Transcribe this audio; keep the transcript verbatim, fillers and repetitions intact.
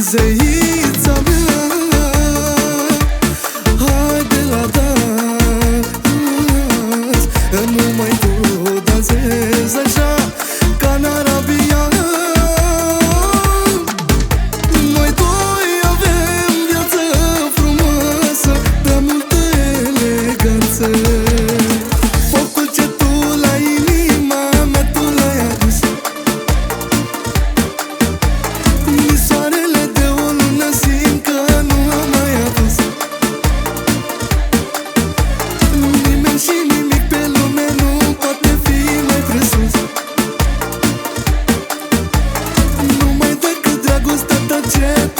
Zeița mea, haide la dans, că numai tu dansezi așa ca în Arabia. Noi doi avem viață frumoasă, prea multă eleganță. Focul ce tu la inima mea tu l-ai adus, soarele de o lună simt că nu am mai adus. Nimeni și nimic pe lume nu poate fi mai presus, numai decât dragostea ta ce